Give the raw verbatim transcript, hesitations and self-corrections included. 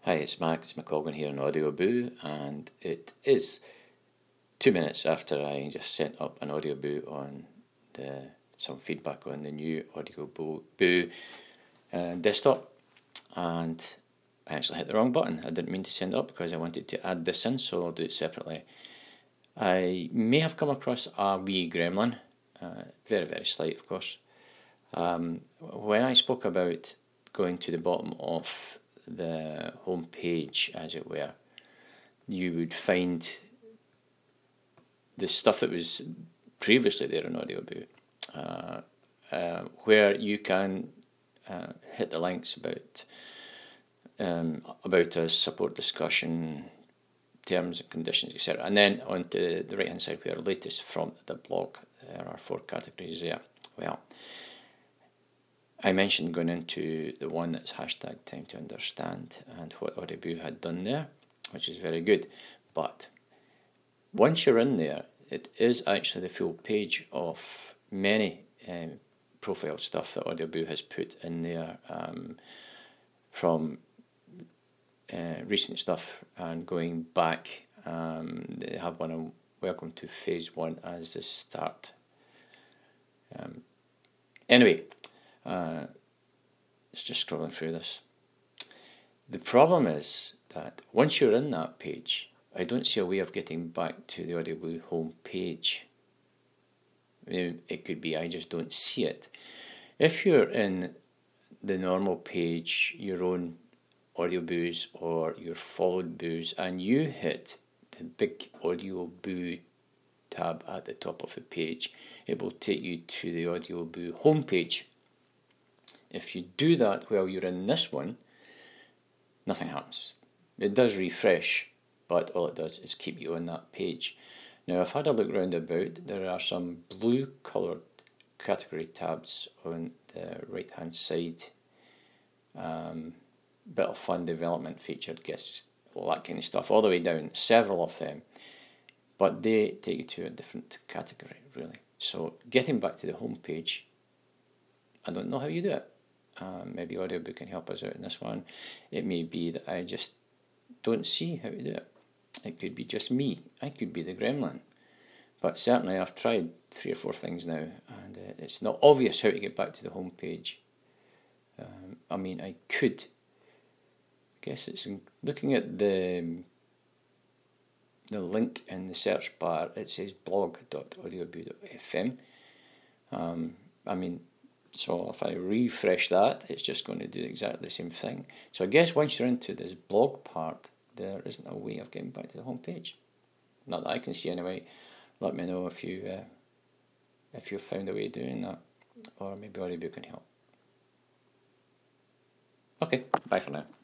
Hi, it's Max McColgan here on Audioboo, and it is two minutes after I just sent up an Audioboo on the some feedback on the new Audioboo uh, desktop, and I actually hit the wrong button. I didn't mean to send it up because I wanted to add this in, so I'll do it separately. I may have come across a wee gremlin, uh, very very slight of course. Um, when I spoke about going to the bottom of the home page, as it were, you would find the stuff that was previously there on Audioboo, uh, uh, where you can uh, hit the links about um, about us, support discussion, terms and conditions, et cetera. And then onto the right hand side where latest from the blog. There are four categories there. Well, I mentioned going into the one that's hashtag time to understand and what Audioboo had done there, which is very good. But once you're in there, it is actually the full page of many um, profile stuff that Audioboo has put in there, um, from uh, recent stuff and going back. Um, they have one on Welcome to Phase One as the start. Um, anyway. Uh, it's just scrolling through this. The problem is that once you're in that page, I don't see a way of getting back to the Audioboo home page. I mean, it could be I just don't see it. If you're in the normal page, your own Audioboos or your followed boos, and you hit the big Audioboo tab at the top of the page, it will take you to the Audioboo home page. If you do that while you're in this one, nothing happens. It does refresh, but all it does is keep you on that page. Now, I've had a look round about. There are some blue coloured category tabs on the right hand side. Um, bit of fun development featured guests, all that kind of stuff, all the way down, several of them. But they take you to a different category, really. So getting back to the home page, I don't know how you do it. Um, maybe Audioboo can help us out in this one. It may be that I just don't see how to do it. It could be just me. I could be the gremlin. But certainly I've tried three or four things now, and uh, it's not obvious how to get back to the home page. Um, I mean, I could. I guess it's looking at the the link in the search bar. It says blog dot audioboo dot f m. Um, I mean. So if I refresh that, it's just going to do exactly the same thing. So I guess once you're into this blog part, there isn't a way of getting back to the home page. Not that I can see anyway. Let me know if you uh, if you've found a way of doing that, or maybe Audioboo can help. Okay, bye for now.